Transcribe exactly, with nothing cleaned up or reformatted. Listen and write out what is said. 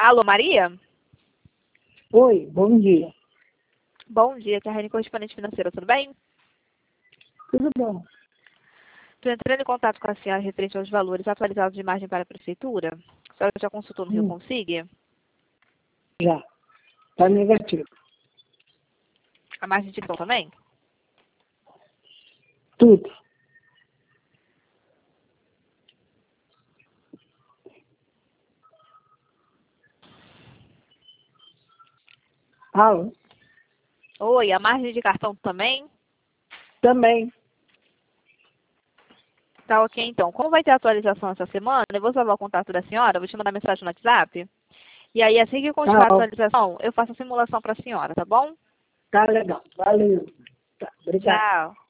Alô, Maria? Oi, bom dia. Bom dia, que é a Raine, correspondente financeira, tudo bem? Tudo bom? Estou entrando em contato com a senhora referente aos valores atualizados de margem para a prefeitura. A senhora já consultou no Rio Hum, Consigue? já. Tá negativo. A margem de então também? Tudo. Alô? Oi, a margem de cartão também? Também. Tá ok, então. Como vai ter atualização essa semana, eu vou salvar o contato da senhora, vou te mandar mensagem no WhatsApp. E aí, assim que Tá, continuar a ó, atualização, eu faço a simulação para a senhora, tá bom? tá legal. Valeu. Tá, obrigado. Tchau.